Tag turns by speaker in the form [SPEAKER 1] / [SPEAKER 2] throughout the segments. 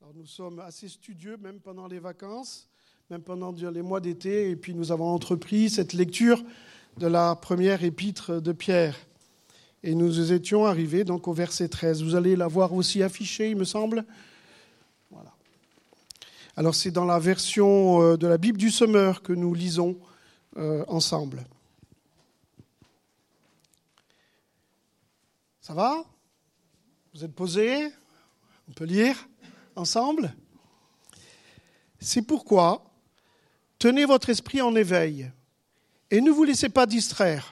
[SPEAKER 1] Alors, nous sommes assez studieux, même pendant les vacances, même pendant les mois d'été, et puis nous avons entrepris cette lecture de la première épître de Pierre. Et nous étions arrivés donc au verset 13. Vous allez la voir aussi affichée, il me semble. Voilà. Alors, c'est dans la version de la Bible du Semeur que nous lisons ensemble. Ça va ? Vous êtes posés ? On peut lire ensemble ? C'est pourquoi, tenez votre esprit en éveil et ne vous laissez pas distraire.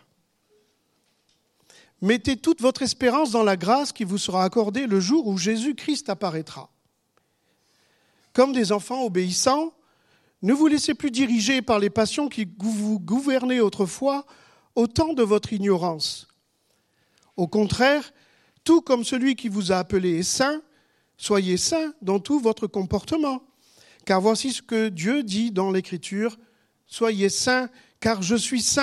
[SPEAKER 1] Mettez toute votre espérance dans la grâce qui vous sera accordée le jour où Jésus-Christ apparaîtra. Comme des enfants obéissants, ne vous laissez plus diriger par les passions qui vous gouvernaient autrefois au temps de votre ignorance. Au contraire, tout comme celui qui vous a appelé est saint, soyez saints dans tout votre comportement. Car voici ce que Dieu dit dans l'Écriture, « Soyez saints, car je suis saint. »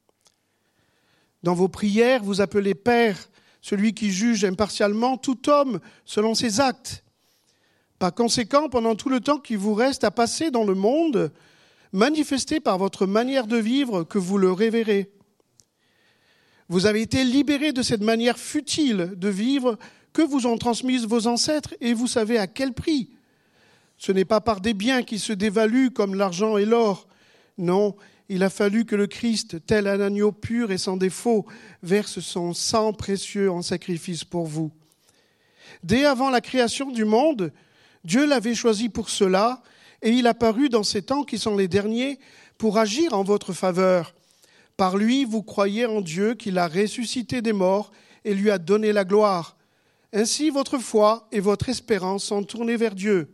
[SPEAKER 1] Dans vos prières, vous appelez Père, celui qui juge impartialement tout homme selon ses actes. Par conséquent, pendant tout le temps qui vous reste à passer dans le monde, manifestez par votre manière de vivre que vous le révérez. Vous avez été libérés de cette manière futile de vivre que vous ont transmise vos ancêtres, et vous savez à quel prix. Ce n'est pas par des biens qui se dévaluent comme l'argent et l'or. Non, il a fallu que le Christ, tel un agneau pur et sans défaut, verse son sang précieux en sacrifice pour vous. Dès avant la création du monde, Dieu l'avait choisi pour cela, et il apparut dans ces temps qui sont les derniers pour agir en votre faveur. Par lui, vous croyez en Dieu qui l'a ressuscité des morts et lui a donné la gloire. Ainsi, votre foi et votre espérance sont tournées vers Dieu.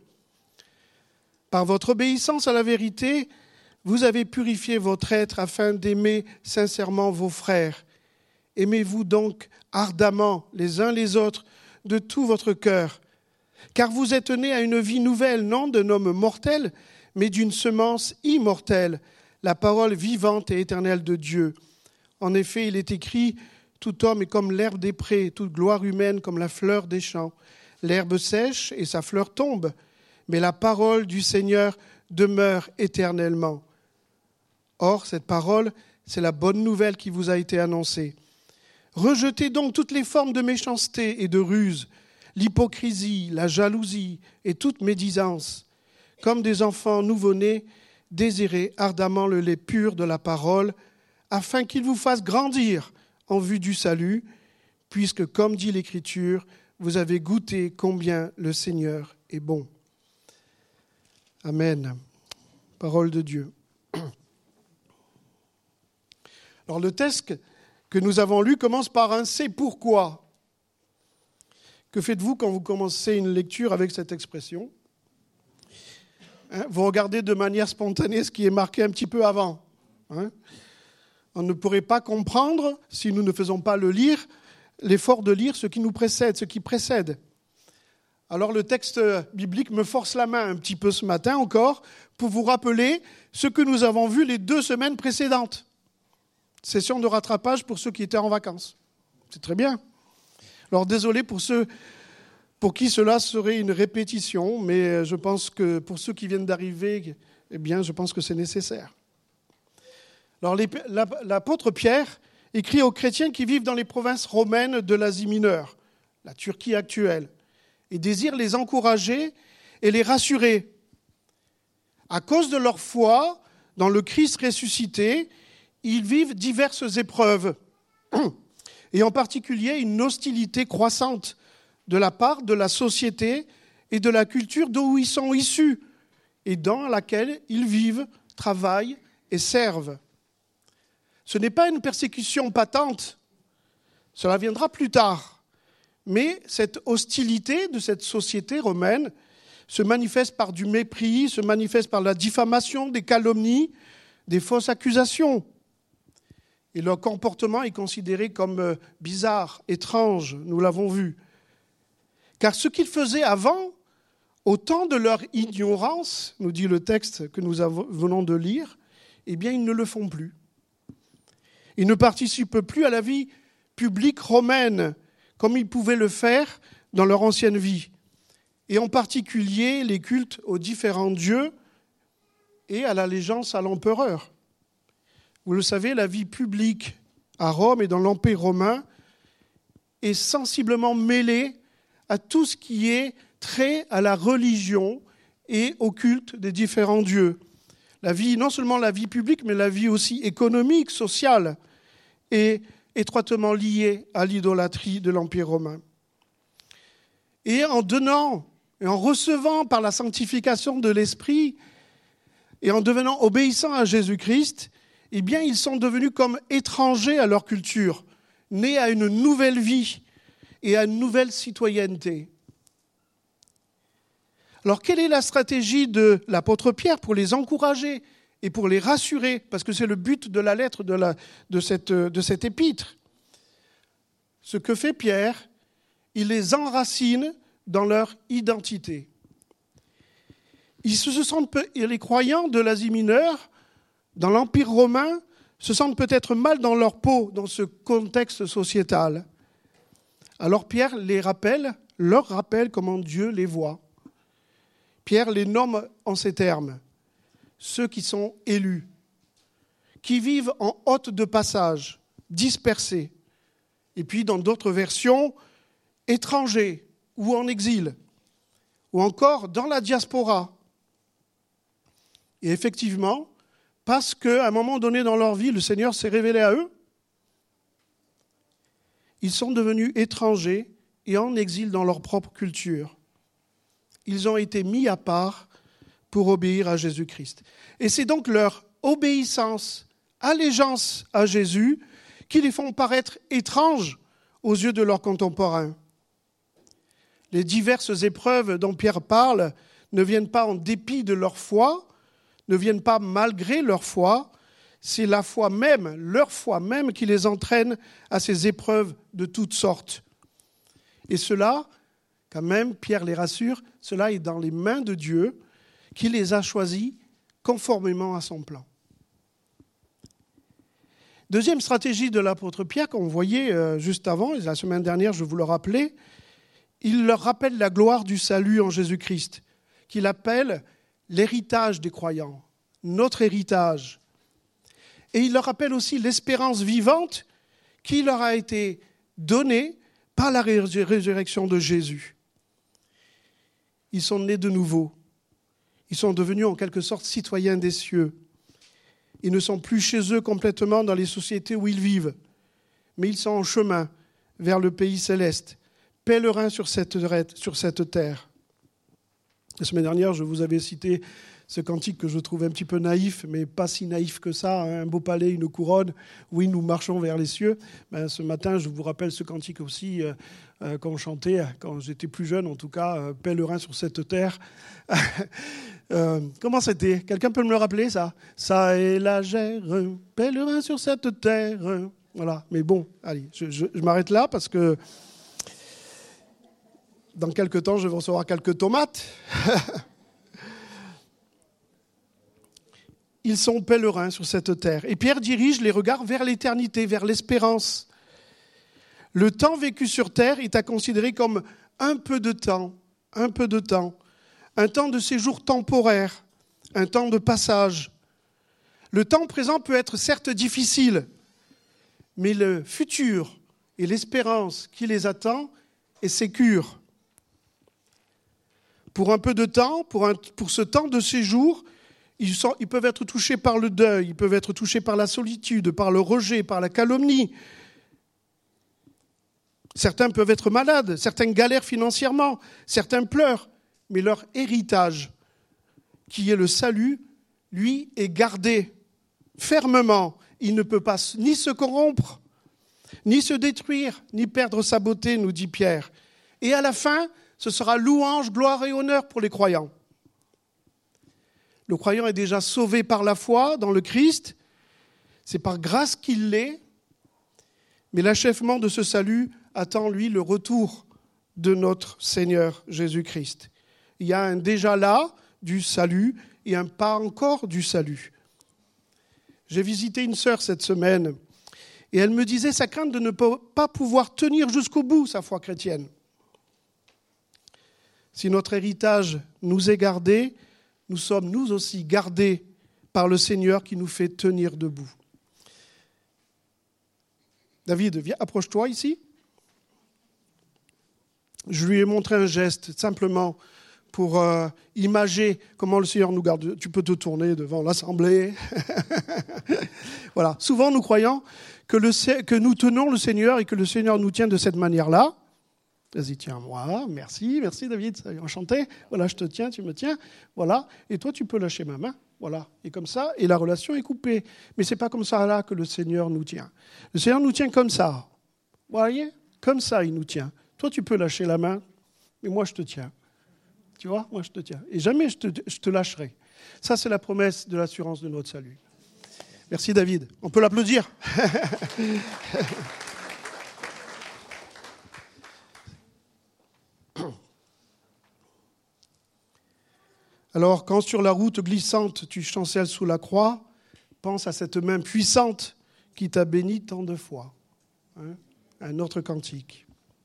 [SPEAKER 1] Par votre obéissance à la vérité, vous avez purifié votre être afin d'aimer sincèrement vos frères. Aimez-vous donc ardemment les uns les autres de tout votre cœur. Car vous êtes nés à une vie nouvelle, non d'un homme mortel, mais d'une semence immortelle, la parole vivante et éternelle de Dieu. En effet, il est écrit « Tout homme est comme l'herbe des prés, toute gloire humaine comme la fleur des champs. L'herbe sèche et sa fleur tombe, mais la parole du Seigneur demeure éternellement. » Or, cette parole, c'est la bonne nouvelle qui vous a été annoncée. Rejetez donc toutes les formes de méchanceté et de ruse, l'hypocrisie, la jalousie et toute médisance. Comme des enfants nouveau-nés, désirez ardemment le lait pur de la parole, afin qu'il vous fasse grandir en vue du salut, puisque, comme dit l'Écriture, vous avez goûté combien le Seigneur est bon. Amen. Parole de Dieu. Alors le texte que nous avons lu commence par un « c'est pourquoi ». Que faites-vous quand vous commencez une lecture avec cette expression ? Vous regardez de manière spontanée ce qui est marqué un petit peu avant. On ne pourrait pas comprendre, si nous ne faisons pas l'effort de lire ce qui nous précède, ce qui précède. Alors le texte biblique me force la main un petit peu ce matin encore pour vous rappeler ce que nous avons vu les 2 semaines précédentes. Session de rattrapage pour ceux qui étaient en vacances. C'est très bien. Alors désolé pour ceux pour qui cela serait une répétition, mais je pense que pour ceux qui viennent d'arriver, eh bien, je pense que c'est nécessaire. Alors l'apôtre Pierre écrit aux chrétiens qui vivent dans les provinces romaines de l'Asie mineure, la Turquie actuelle, et désire les encourager et les rassurer. À cause de leur foi dans le Christ ressuscité, ils vivent diverses épreuves, et en particulier une hostilité croissante de la part de la société et de la culture d'où ils sont issus, et dans laquelle ils vivent, travaillent et servent. Ce n'est pas une persécution patente, cela viendra plus tard, mais cette hostilité de cette société romaine se manifeste par du mépris, se manifeste par la diffamation, des calomnies, des fausses accusations. Et leur comportement est considéré comme bizarre, étrange, nous l'avons vu. Car ce qu'ils faisaient avant, au temps de leur ignorance, nous dit le texte que nous venons de lire, eh bien ils ne le font plus. Ils ne participent plus à la vie publique romaine comme ils pouvaient le faire dans leur ancienne vie. et en particulier les cultes aux différents dieux et à l'allégeance à l'empereur. Vous le savez, la vie publique à Rome et dans l'Empire romain est sensiblement mêlée à tout ce qui est trait à la religion et au culte des différents dieux. La vie, non seulement la vie publique, mais la vie aussi économique, sociale, est étroitement liée à l'idolâtrie de l'Empire romain. Et en donnant et en recevant par la sanctification de l'Esprit et en devenant obéissants à Jésus-Christ, eh bien, ils sont devenus comme étrangers à leur culture, nés à une nouvelle vie et à une nouvelle citoyenneté. Alors, quelle est la stratégie de l'apôtre Pierre pour les encourager et pour les rassurer ? Parce que c'est le but de la lettre de cette épître. Ce que fait Pierre, il les enracine dans leur identité. Les croyants de l'Asie mineure, dans l'Empire romain, se sentent peut-être mal dans leur peau dans ce contexte sociétal. Alors Pierre leur rappelle comment Dieu les voit. Pierre les nomme en ces termes, ceux qui sont élus, qui vivent en hôtes de passage, dispersés, et puis dans d'autres versions, étrangers ou en exil, ou encore dans la diaspora. Et effectivement, parce qu'à un moment donné dans leur vie, le Seigneur s'est révélé à eux, ils sont devenus étrangers et en exil dans leur propre culture. Ils ont été mis à part pour obéir à Jésus-Christ. Et c'est donc leur obéissance, allégeance à Jésus qui les font paraître étranges aux yeux de leurs contemporains. Les diverses épreuves dont Pierre parle ne viennent pas en dépit de leur foi, ne viennent pas malgré leur foi, c'est la foi même, leur foi même qui les entraîne à ces épreuves de toutes sortes. Et cela, quand même, Pierre les rassure, cela est dans les mains de Dieu qui les a choisis conformément à son plan. Deuxième stratégie de l'apôtre Pierre, qu'on voyait juste avant, et la semaine dernière, je vous le rappelais, il leur rappelle la gloire du salut en Jésus-Christ, qu'il appelle l'héritage des croyants, notre héritage. Et il leur rappelle aussi l'espérance vivante qui leur a été donnée par la résurrection de Jésus. Ils sont nés de nouveau. Ils sont devenus en quelque sorte citoyens des cieux. Ils ne sont plus chez eux complètement dans les sociétés où ils vivent, mais ils sont en chemin vers le pays céleste, pèlerins sur cette terre. La semaine dernière, je vous avais cité ce cantique que je trouve un petit peu naïf, mais pas si naïf que ça, un beau palais, une couronne, oui, nous marchons vers les cieux. Ce matin, je vous rappelle ce cantique aussi qu'on chantait quand j'étais plus jeune, en tout cas, pèlerin sur cette terre. Comment c'était ? Quelqu'un peut me le rappeler, ça ? Ça est la gère, pèlerin sur cette terre. Voilà, mais bon, allez, je m'arrête là parce que dans quelques temps, je vais recevoir quelques tomates. Ils sont pèlerins sur cette terre. Et Pierre dirige les regards vers l'éternité, vers l'espérance. Le temps vécu sur terre est à considérer comme un peu de temps, un temps de séjour temporaire, un temps de passage. Le temps présent peut être certes difficile, mais le futur et l'espérance qui les attend est sécure. Pour un peu de temps, pour ce temps de séjour, ils peuvent être touchés par le deuil, ils peuvent être touchés par la solitude, par le rejet, par la calomnie. Certains peuvent être malades, certains galèrent financièrement, certains pleurent, mais leur héritage, qui est le salut, lui, est gardé fermement. Il ne peut pas ni se corrompre, ni se détruire, ni perdre sa beauté, nous dit Pierre. Et à la fin, ce sera louange, gloire et honneur pour les croyants. Le croyant est déjà sauvé par la foi dans le Christ. C'est par grâce qu'il l'est. Mais l'achèvement de ce salut attend, lui, le retour de notre Seigneur Jésus-Christ. Il y a un déjà là du salut et un pas encore du salut. J'ai visité une sœur cette semaine et elle me disait sa crainte de ne pas pouvoir tenir jusqu'au bout sa foi chrétienne. Si notre héritage nous est gardé, nous sommes nous aussi gardés par le Seigneur qui nous fait tenir debout. David, viens, approche-toi ici. Je lui ai montré un geste, simplement pour imager comment le Seigneur nous garde. Tu peux te tourner devant l'assemblée. Voilà. Souvent, nous croyons que nous tenons le Seigneur et que le Seigneur nous tient de cette manière-là. Vas-y, tiens-moi. Merci David, enchanté. Voilà, je te tiens, tu me tiens. Voilà. Et toi, tu peux lâcher ma main. Voilà. Et comme ça, et la relation est coupée. Mais ce n'est pas comme ça là que le Seigneur nous tient. Le Seigneur nous tient comme ça. Vous voyez ? Comme ça, il nous tient. Toi, tu peux lâcher la main, mais moi, je te tiens. Tu vois ? Moi, je te tiens. Et jamais je te lâcherai. Ça, c'est la promesse de l'assurance de notre salut. Merci, David. On peut l'applaudir. Alors, quand sur la route glissante, tu chancelles sous la croix, pense à cette main puissante qui t'a béni tant de fois. Un autre cantique.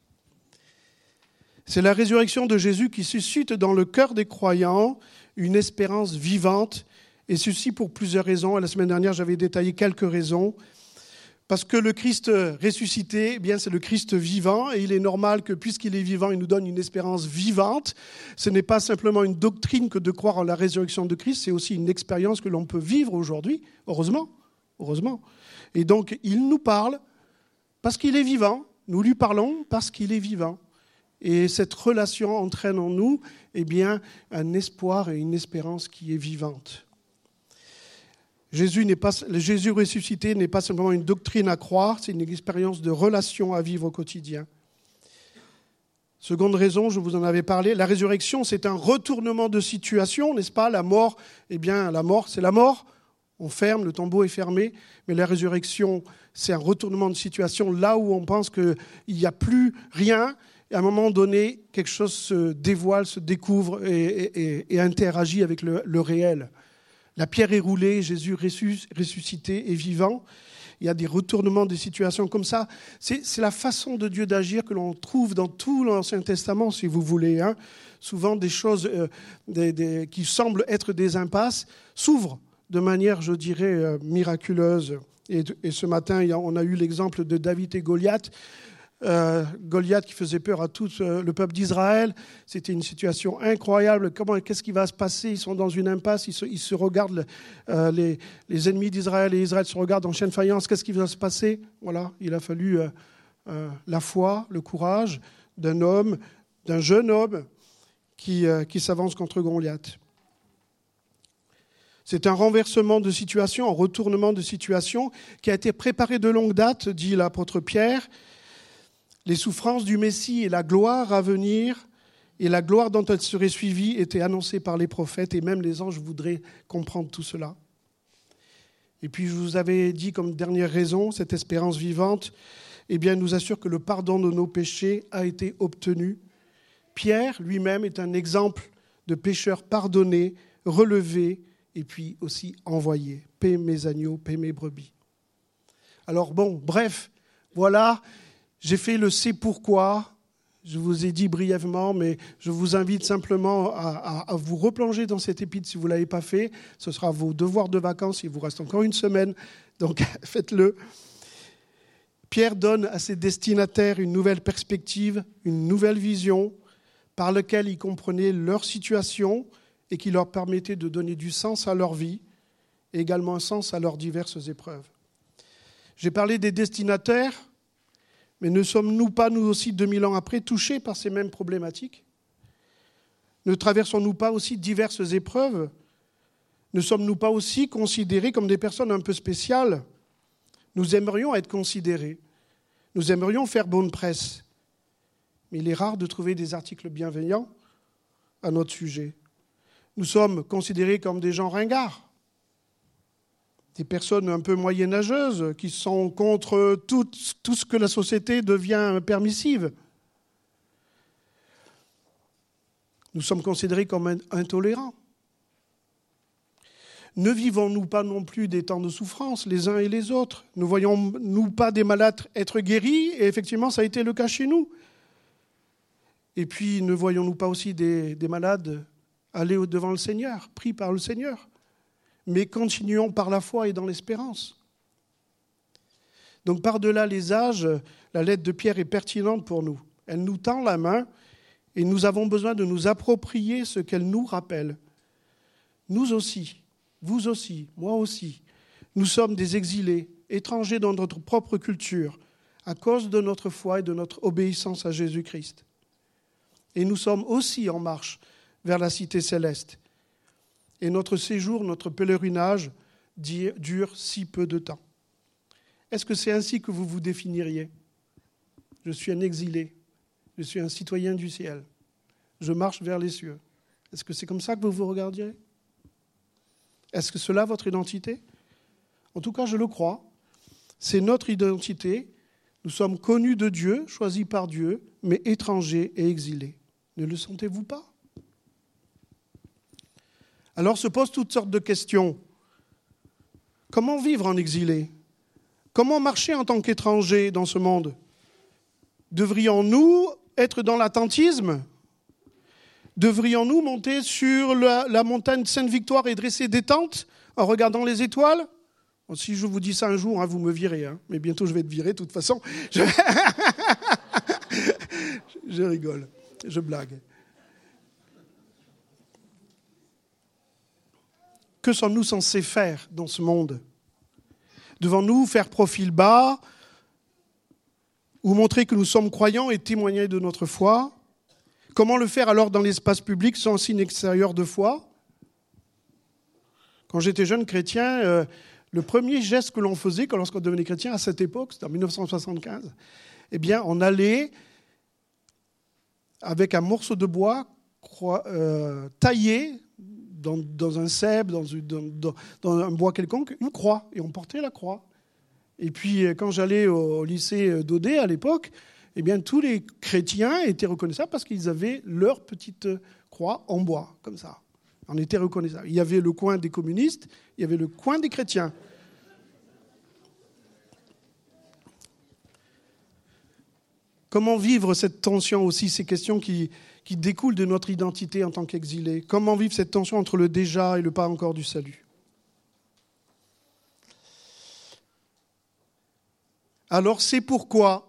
[SPEAKER 1] C'est la résurrection de Jésus qui suscite dans le cœur des croyants une espérance vivante, et ceci pour plusieurs raisons. La semaine dernière, j'avais détaillé quelques raisons. Parce que le Christ ressuscité, eh bien, c'est le Christ vivant, et il est normal que, puisqu'il est vivant, il nous donne une espérance vivante. Ce n'est pas simplement une doctrine que de croire en la résurrection de Christ, c'est aussi une expérience que l'on peut vivre aujourd'hui, heureusement. Et donc, il nous parle parce qu'il est vivant, nous lui parlons parce qu'il est vivant. Et cette relation entraîne en nous, eh bien, un espoir et une espérance qui est vivante. Jésus ressuscité n'est pas simplement une doctrine à croire, c'est une expérience de relation à vivre au quotidien. Seconde raison, je vous en avais parlé, la résurrection, c'est un retournement de situation, n'est-ce pas ? La mort, eh bien, la mort, c'est la mort. On ferme, le tombeau est fermé, mais la résurrection, c'est un retournement de situation là où on pense qu'il n'y a plus rien. Et à un moment donné, quelque chose se dévoile, se découvre et interagit avec le réel. La pierre est roulée, Jésus ressuscité et vivant. Il y a des retournements de situations comme ça. C'est la façon de Dieu d'agir que l'on trouve dans tout l'Ancien Testament, si vous voulez. Souvent, des choses qui semblent être des impasses s'ouvrent de manière, je dirais, miraculeuse. Et ce matin, on a eu l'exemple de David et Goliath. Goliath qui faisait peur à tout le peuple d'Israël. C'était une situation incroyable. Qu'est-ce qui va se passer ? Ils sont dans une impasse, ils se regardent, les ennemis d'Israël et Israël se regardent en chaîne faïence. Qu'est-ce qui va se passer ? Voilà, il a fallu la foi, le courage d'un jeune homme qui s'avance contre Goliath. C'est un renversement de situation, un retournement de situation qui a été préparé de longue date, dit l'apôtre Pierre. Les souffrances du Messie et la gloire à venir, et la gloire dont elle serait suivie, étaient annoncées par les prophètes, et même les anges voudraient comprendre tout cela. Et puis je vous avais dit comme dernière raison, cette espérance vivante, eh bien, nous assure que le pardon de nos péchés a été obtenu. Pierre lui-même est un exemple de pécheur pardonné, relevé, et puis aussi envoyé. Paix mes agneaux, paix mes brebis. Alors bon, bref, voilà. J'ai fait le c'est pourquoi, je vous ai dit brièvement, mais je vous invite simplement à vous replonger dans cet épître si vous ne l'avez pas fait. Ce sera vos devoirs de vacances, il vous reste encore une semaine, donc faites-le. Pierre donne à ses destinataires une nouvelle perspective, une nouvelle vision, par laquelle ils comprenaient leur situation et qui leur permettait de donner du sens à leur vie et également un sens à leurs diverses épreuves. J'ai parlé des destinataires. Mais ne sommes-nous pas, nous aussi, 2000 ans après, touchés par ces mêmes problématiques ? Ne traversons-nous pas aussi diverses épreuves ? Ne sommes-nous pas aussi considérés comme des personnes un peu spéciales ? Nous aimerions être considérés. Nous aimerions faire bonne presse. Mais il est rare de trouver des articles bienveillants à notre sujet. Nous sommes considérés comme des gens ringards. Des personnes un peu moyenâgeuses qui sont contre tout ce que la société devient permissive. Nous sommes considérés comme intolérants. Ne vivons-nous pas non plus des temps de souffrance les uns et les autres ? Ne voyons-nous pas des malades être guéris ? Et effectivement, ça a été le cas chez nous. Et puis, ne voyons-nous pas aussi des malades aller devant le Seigneur, pris par le Seigneur? Mais continuons par la foi et dans l'espérance. Donc, par-delà les âges, la lettre de Pierre est pertinente pour nous. Elle nous tend la main et nous avons besoin de nous approprier ce qu'elle nous rappelle. Nous aussi, vous aussi, moi aussi, nous sommes des exilés, étrangers dans notre propre culture, à cause de notre foi et de notre obéissance à Jésus-Christ. Et nous sommes aussi en marche vers la cité céleste. Et notre séjour, notre pèlerinage dure si peu de temps. Est-ce que c'est ainsi que vous vous définiriez? Je suis un exilé, je suis un citoyen du ciel, je marche vers les cieux. Est-ce que c'est comme ça que vous vous regardirez? Est-ce que cela est votre identité? En tout cas, je le crois. C'est notre identité. Nous sommes connus de Dieu, choisis par Dieu, mais étrangers et exilés. Ne le sentez-vous pas? Alors se posent toutes sortes de questions. Comment vivre en exilé? Comment marcher en tant qu'étranger dans ce monde? Devrions-nous être dans l'attentisme? Devrions-nous monter sur la montagne Sainte-Victoire et dresser des tentes en regardant les étoiles? Bon, si je vous dis ça un jour, vous me virez. Mais bientôt je vais être viré de toute façon. Je rigole, je blague. Que sommes-nous censés faire dans ce monde? Devons-nous faire profil bas ou montrer que nous sommes croyants et témoigner de notre foi? Comment le faire alors dans l'espace public sans signe extérieur de foi? Quand j'étais jeune chrétien, le premier geste que l'on faisait lorsqu'on devenait chrétien à cette époque, c'était en 1975, on allait avec un morceau de bois taillé dans un cèpe, dans un bois quelconque, une croix. Et on portait la croix. Et puis, quand j'allais au lycée d'Audet à l'époque, tous les chrétiens étaient reconnaissables parce qu'ils avaient leur petite croix en bois, comme ça. On était reconnaissables. Il y avait le coin des communistes, il y avait le coin des chrétiens. Comment vivre cette tension aussi, ces questions qui découlent de notre identité en tant qu'exilés? Comment vivre cette tension entre le déjà et le pas encore du salut? Alors c'est pourquoi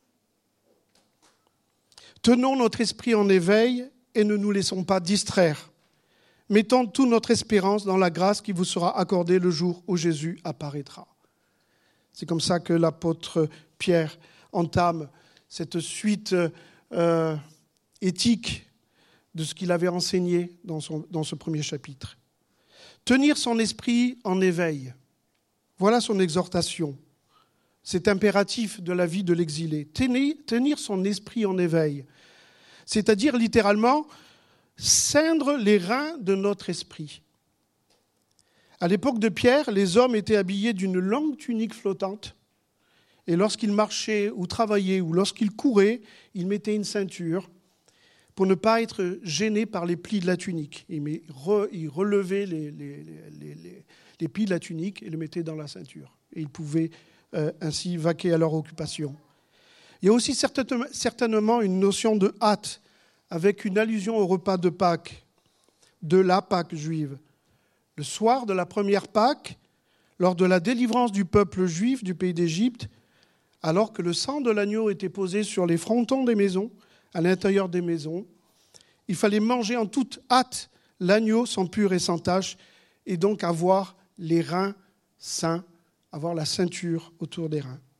[SPEAKER 1] tenons notre esprit en éveil et ne nous laissons pas distraire. Mettons toute notre espérance dans la grâce qui vous sera accordée le jour où Jésus apparaîtra. C'est comme ça que l'apôtre Pierre entame cette suite éthique de ce qu'il avait enseigné dans ce premier chapitre. Tenir son esprit en éveil, voilà son exhortation. C'est impératif de la vie de l'exilé. Tenir son esprit en éveil, c'est-à-dire littéralement ceindre les reins de notre esprit. À l'époque de Pierre, les hommes étaient habillés d'une longue tunique flottante. Et lorsqu'ils marchaient ou travaillaient ou lorsqu'ils couraient, ils mettaient une ceinture pour ne pas être gênés par les plis de la tunique. Ils relevaient les plis de la tunique et les mettaient dans la ceinture. Et ils pouvaient ainsi vaquer à leur occupation. Il y a aussi certainement une notion de hâte, avec une allusion au repas de Pâques, de la Pâque juive. Le soir de la première Pâque, lors de la délivrance du peuple juif du pays d'Égypte, alors que le sang de l'agneau était posé sur les frontons des maisons, à l'intérieur des maisons, il fallait manger en toute hâte l'agneau sans pur et sans tache, et donc avoir les reins sains, avoir la ceinture autour des reins.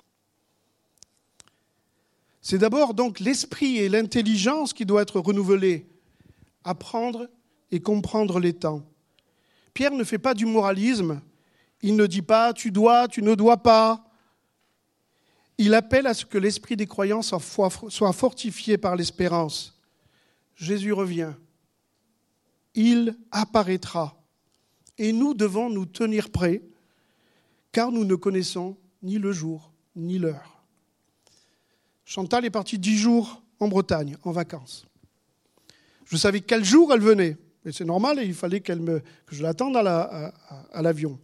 [SPEAKER 1] C'est d'abord donc l'esprit et l'intelligence qui doivent être renouvelés, apprendre et comprendre les temps. Pierre ne fait pas du moralisme, il ne dit pas « tu dois, tu ne dois pas ». Il appelle à ce que l'esprit des croyants soit fortifié par l'espérance. Jésus revient. Il apparaîtra. Et nous devons nous tenir prêts, car nous ne connaissons ni le jour, ni l'heure. Chantal est partie 10 jours en Bretagne, en vacances. Je savais quel jour elle venait. Et c'est normal, il fallait que je l'attende à l'avion.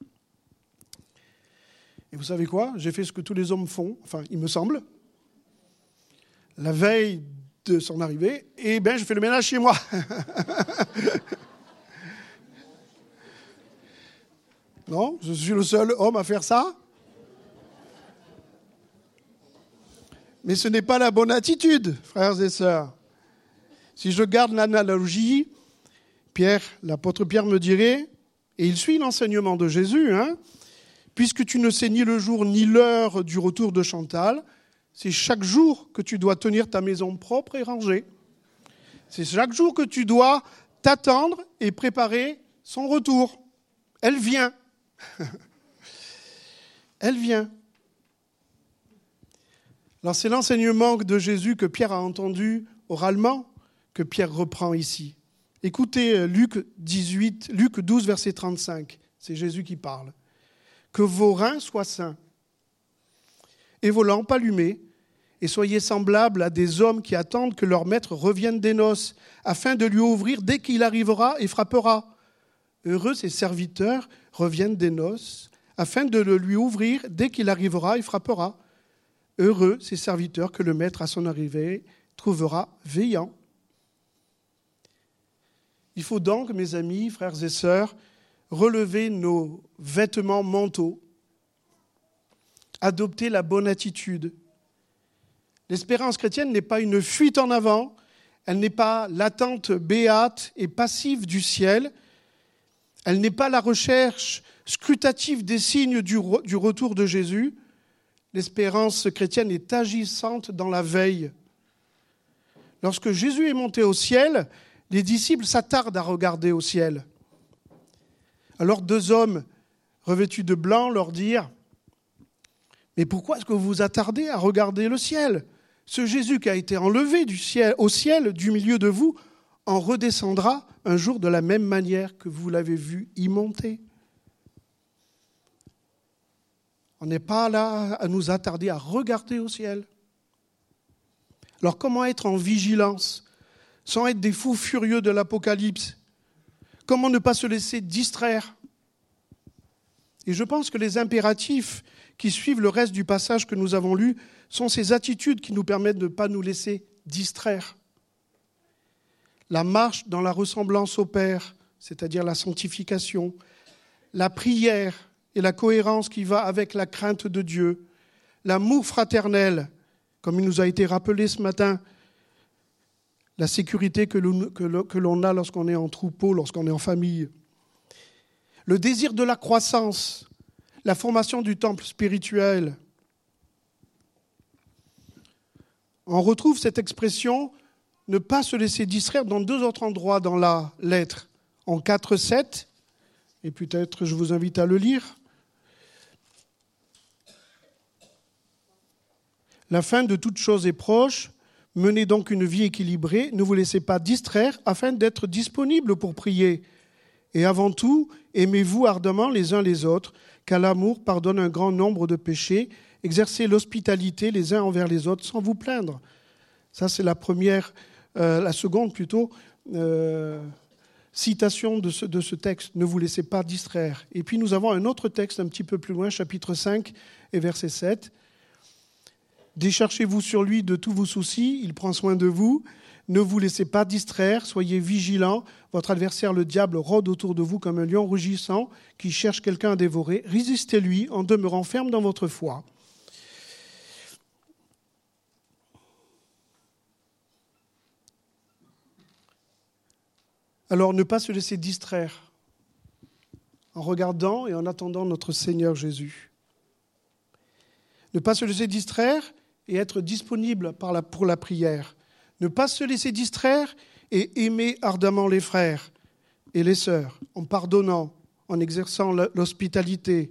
[SPEAKER 1] Et vous savez quoi? J'ai fait ce que tous les hommes font, enfin, il me semble. La veille de son arrivée, eh bien, je fais le ménage chez moi. Non, je suis le seul homme à faire ça. Mais ce n'est pas la bonne attitude, frères et sœurs. Si je garde l'analogie, l'apôtre Pierre me dirait, et il suit l'enseignement de Jésus, puisque tu ne sais ni le jour ni l'heure du retour de Chantal, c'est chaque jour que tu dois tenir ta maison propre et rangée. C'est chaque jour que tu dois t'attendre et préparer son retour. Elle vient. Elle vient. Alors c'est l'enseignement de Jésus que Pierre a entendu oralement, que Pierre reprend ici. Écoutez Luc 12, verset 35. C'est Jésus qui parle. Que vos reins soient sains et vos lampes allumées, et soyez semblables à des hommes qui attendent que leur maître revienne des noces, afin de lui ouvrir dès qu'il arrivera et frappera. Heureux ces serviteurs reviennent des noces, afin de le lui ouvrir dès qu'il arrivera et frappera. Heureux ces serviteurs que le maître à son arrivée trouvera veillant. Il faut donc, mes amis, frères et sœurs, relever nos vêtements mentaux, adopter la bonne attitude. L'espérance chrétienne n'est pas une fuite en avant, elle n'est pas l'attente béate et passive du ciel, elle n'est pas la recherche scrutative des signes du retour de Jésus. L'espérance chrétienne est agissante dans la veille. Lorsque Jésus est monté au ciel, les disciples s'attardent à regarder au ciel. Alors 2 hommes revêtus de blanc leur dirent « Mais pourquoi est-ce que vous vous attardez à regarder le ciel ? Ce Jésus qui a été enlevé au ciel du milieu de vous en redescendra un jour de la même manière que vous l'avez vu y monter. » On n'est pas là à nous attarder à regarder au ciel. Alors comment être en vigilance sans être des fous furieux de l'Apocalypse? Comment ne pas se laisser distraire? Et je pense que les impératifs qui suivent le reste du passage que nous avons lu sont ces attitudes qui nous permettent de ne pas nous laisser distraire. La marche dans la ressemblance au Père, c'est-à-dire la sanctification, la prière et la cohérence qui va avec la crainte de Dieu, l'amour fraternel, comme il nous a été rappelé ce matin, la sécurité que l'on a lorsqu'on est en troupeau, lorsqu'on est en famille, le désir de la croissance, la formation du temple spirituel. On retrouve cette expression « ne pas se laisser distraire » dans 2 autres endroits dans la lettre, en 4:7, et peut-être je vous invite à le lire. La fin de toute chose est proche, menez donc une vie équilibrée, ne vous laissez pas distraire afin d'être disponible pour prier. Et avant tout, aimez-vous ardemment les uns les autres, car l'amour pardonne un grand nombre de péchés. Exercez l'hospitalité les uns envers les autres sans vous plaindre. Ça, c'est la seconde citation de ce texte. Ne vous laissez pas distraire. Et puis nous avons un autre texte un petit peu plus loin, chapitre 5 et verset 7. Déchargez-vous sur lui de tous vos soucis, il prend soin de vous. Ne vous laissez pas distraire, soyez vigilants. Votre adversaire, le diable, rôde autour de vous comme un lion rugissant qui cherche quelqu'un à dévorer. Résistez-lui en demeurant ferme dans votre foi. Alors, ne pas se laisser distraire en regardant et en attendant notre Seigneur Jésus. Ne pas se laisser distraire et être disponible pour la prière. Ne pas se laisser distraire et aimer ardemment les frères et les sœurs, en pardonnant, en exerçant l'hospitalité.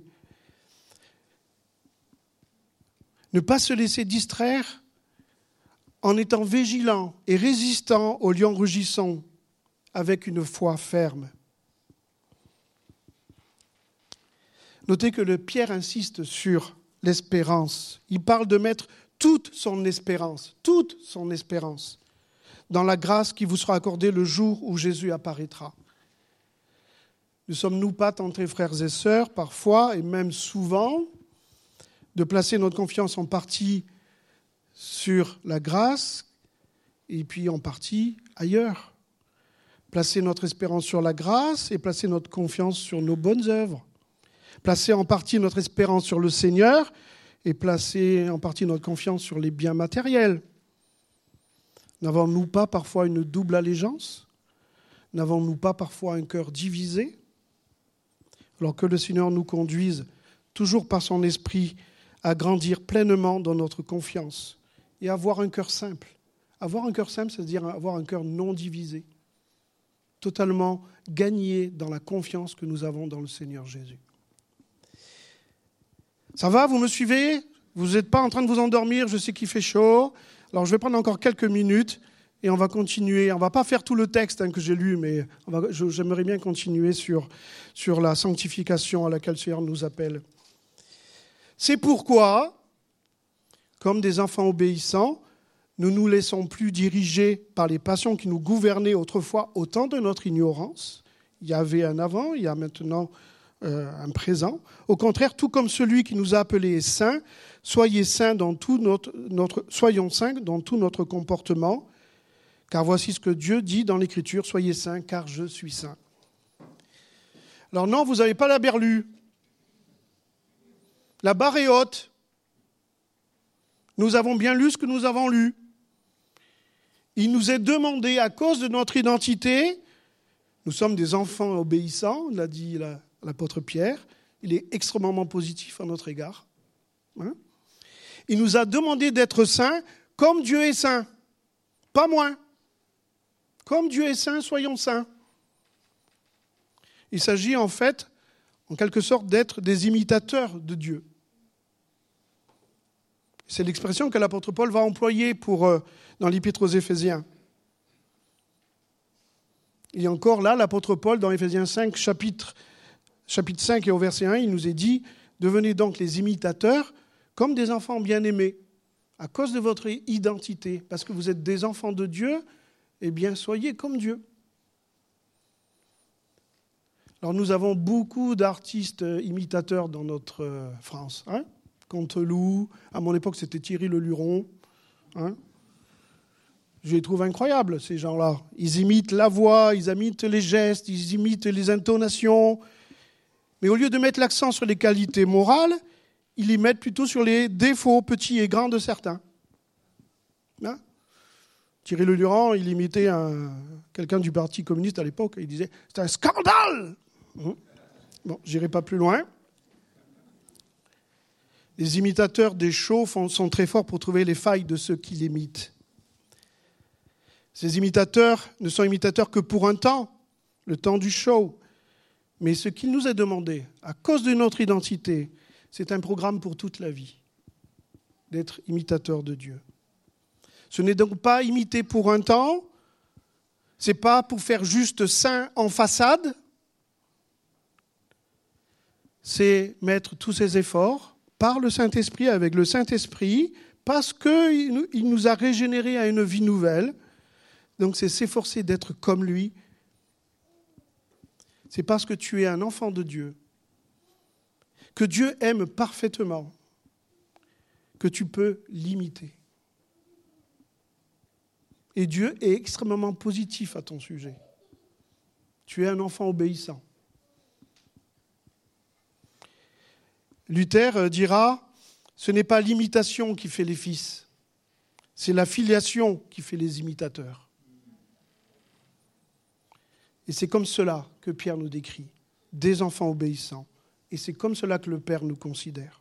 [SPEAKER 1] Ne pas se laisser distraire en étant vigilant et résistant aux lions rugissants avec une foi ferme. Notez que le Pierre insiste sur l'espérance. Il parle de mettre toute son espérance, dans la grâce qui vous sera accordée le jour où Jésus apparaîtra. Ne sommes-nous pas tentés, frères et sœurs, parfois, et même souvent, de placer notre confiance en partie sur la grâce et puis en partie ailleurs. Placer notre espérance sur la grâce et placer notre confiance sur nos bonnes œuvres. Placer en partie notre espérance sur le Seigneur et placer en partie notre confiance sur les biens matériels. N'avons-nous pas parfois une double allégeance ? N'avons-nous pas parfois un cœur divisé ? Alors que le Seigneur nous conduise, toujours par son esprit, à grandir pleinement dans notre confiance et avoir un cœur simple. Avoir un cœur simple, c'est-à-dire avoir un cœur non divisé, totalement gagné dans la confiance que nous avons dans le Seigneur Jésus. Ça va, vous me suivez ? Vous n'êtes pas en train de vous endormir, je sais qu'il fait chaud. Alors je vais prendre encore quelques minutes et on va continuer. On ne va pas faire tout le texte que j'ai lu, mais j'aimerais bien continuer sur la sanctification à laquelle le Seigneur nous appelle. C'est pourquoi, comme des enfants obéissants, nous ne nous laissons plus diriger par les passions qui nous gouvernaient autrefois au temps de notre ignorance. Il y avait un avant, il y a maintenant un présent. Au contraire, tout comme celui qui nous a appelés est saint, soyons saints dans tout notre comportement, car voici ce que Dieu dit dans l'Écriture, soyez saints, car je suis saint. Alors non, vous n'avez pas la berlue. La barre est haute. Nous avons bien lu ce que nous avons lu. Il nous est demandé, à cause de notre identité, nous sommes des enfants obéissants, l'a dit l'apôtre Pierre, il est extrêmement positif à notre égard. Il nous a demandé d'être saints comme Dieu est saint, pas moins. Comme Dieu est saint, soyons saints. Il s'agit en fait, en quelque sorte, d'être des imitateurs de Dieu. C'est l'expression que l'apôtre Paul va employer dans l'Épître aux Éphésiens. Et encore là, l'apôtre Paul, dans Éphésiens 5, chapitre 5 et au verset 1, il nous est dit « Devenez donc les imitateurs comme des enfants bien-aimés, à cause de votre identité, parce que vous êtes des enfants de Dieu, eh bien, soyez comme Dieu. » Alors, nous avons beaucoup d'artistes imitateurs dans notre France. Canteloup, à mon époque, c'était Thierry Leluron. Je les trouve incroyables, ces gens-là. Ils imitent la voix, ils imitent les gestes, ils imitent les intonations. Mais au lieu de mettre l'accent sur les qualités morales, ils y mettent plutôt sur les défauts petits et grands de certains. Thierry Leluron, il imitait quelqu'un du Parti communiste à l'époque, il disait « c'est un scandale !» Bon, j'irai pas plus loin. Les imitateurs des shows sont très forts pour trouver les failles de ceux qui l'imitent. Ces imitateurs ne sont imitateurs que pour un temps, le temps du show. Mais ce qu'il nous est demandé, à cause de notre identité, c'est un programme pour toute la vie, d'être imitateur de Dieu. Ce n'est donc pas imiter pour un temps, ce n'est pas pour faire juste saint en façade, c'est mettre tous ses efforts par le Saint-Esprit, avec le Saint-Esprit, parce qu'il nous a régénérés à une vie nouvelle. Donc c'est s'efforcer d'être comme lui. C'est parce que tu es un enfant de Dieu, que Dieu aime parfaitement, que tu peux l'imiter. Et Dieu est extrêmement positif à ton sujet. Tu es un enfant obéissant. Luther dira, ce n'est pas l'imitation qui fait les fils, c'est la filiation qui fait les imitateurs. Et c'est comme cela que Pierre nous décrit, des enfants obéissants. Et c'est comme cela que le Père nous considère.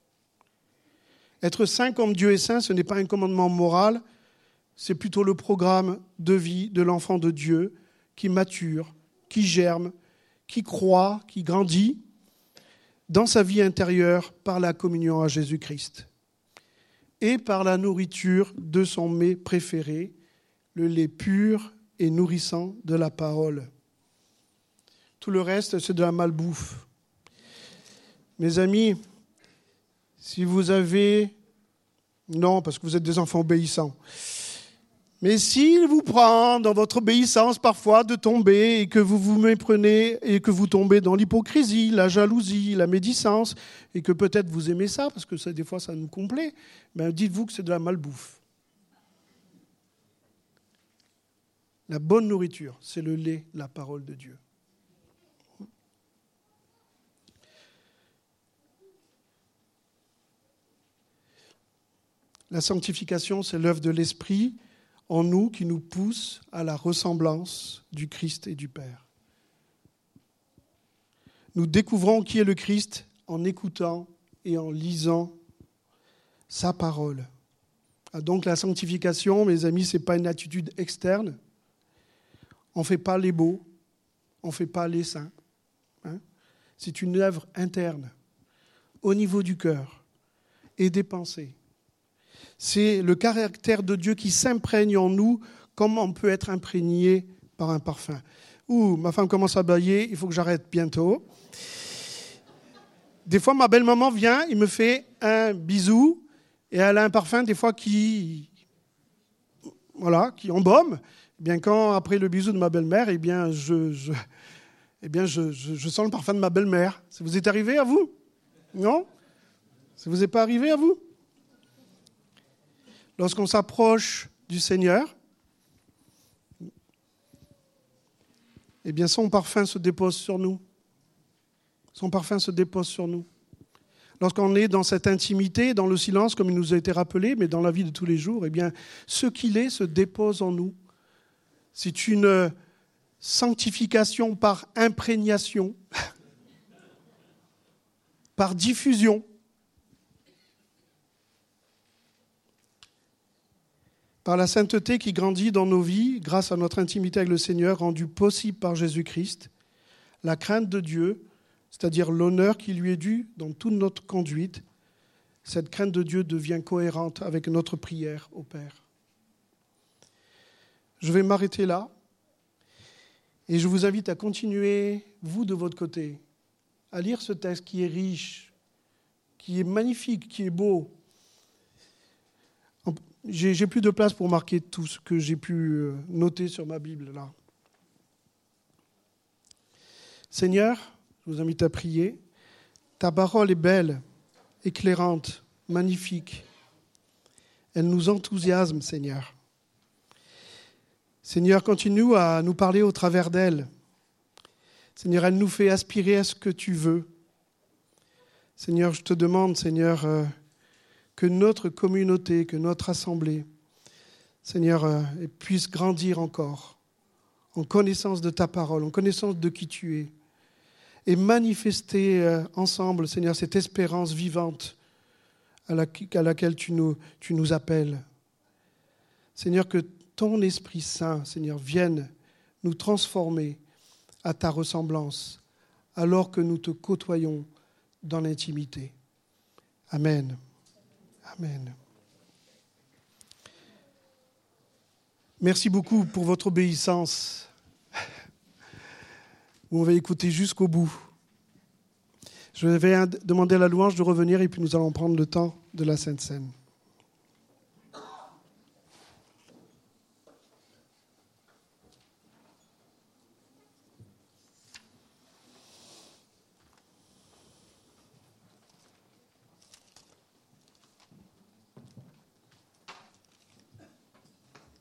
[SPEAKER 1] Être saint comme Dieu est saint, ce n'est pas un commandement moral, c'est plutôt le programme de vie de l'enfant de Dieu qui mature, qui germe, qui croit, qui grandit dans sa vie intérieure par la communion à Jésus-Christ et par la nourriture de son mets préféré, le lait pur et nourrissant de la parole. Tout le reste, c'est de la malbouffe. Mes amis, si vous avez... Non, parce que vous êtes des enfants obéissants. Mais s'il vous prend dans votre obéissance parfois de tomber et que vous vous méprenez et que vous tombez dans l'hypocrisie, la jalousie, la médisance et que peut-être vous aimez ça parce que des fois ça nous complaît, ben dites-vous que c'est de la malbouffe. La bonne nourriture, c'est le lait, la parole de Dieu. La sanctification, c'est l'œuvre de l'Esprit en nous qui nous pousse à la ressemblance du Christ et du Père. Nous découvrons qui est le Christ en écoutant et en lisant sa parole. Donc la sanctification, mes amis, ce n'est pas une attitude externe. On ne fait pas les beaux, on ne fait pas les saints. C'est une œuvre interne, au niveau du cœur et des pensées. C'est le caractère de Dieu qui s'imprègne en nous comme on peut être imprégné par un parfum. Ouh, ma femme commence à bâiller, il faut que j'arrête bientôt. Des fois, ma belle-maman vient, il me fait un bisou et elle a un parfum des fois qui embaume. Eh bien, quand après le bisou de ma belle-mère, je sens le parfum de ma belle-mère. Ça vous est arrivé à vous? Non? Ça vous est pas arrivé à vous? Lorsqu'on s'approche du Seigneur, eh bien son parfum se dépose sur nous. Son parfum se dépose sur nous. Lorsqu'on est dans cette intimité, dans le silence, comme il nous a été rappelé, mais dans la vie de tous les jours, eh bien, ce qu'il est se dépose en nous. C'est une sanctification par imprégnation, par diffusion. Par la sainteté qui grandit dans nos vies, grâce à notre intimité avec le Seigneur, rendue possible par Jésus-Christ, la crainte de Dieu, c'est-à-dire l'honneur qui lui est dû dans toute notre conduite, cette crainte de Dieu devient cohérente avec notre prière au Père. Je vais m'arrêter là et je vous invite à continuer, vous de votre côté, à lire ce texte qui est riche, qui est magnifique, qui est beau. J'ai plus de place pour marquer tout ce que j'ai pu noter sur ma Bible là. Seigneur, je vous invite à prier. Ta parole est belle, éclairante, magnifique. Elle nous enthousiasme, Seigneur. Seigneur, continue à nous parler au travers d'elle. Seigneur, elle nous fait aspirer à ce que tu veux. Seigneur, je te demande, Seigneur, que notre communauté, que notre assemblée, Seigneur, puisse grandir encore en connaissance de ta parole, en connaissance de qui tu es, et manifester ensemble, Seigneur, cette espérance vivante à laquelle tu nous appelles. Seigneur, que ton Esprit Saint, Seigneur, vienne nous transformer à ta ressemblance, alors que nous te côtoyons dans l'intimité. Amen. Amen. Merci beaucoup pour votre obéissance. Vous m'avez écouté jusqu'au bout. Je vais demander à la louange de revenir et puis nous allons prendre le temps de la Sainte Seine.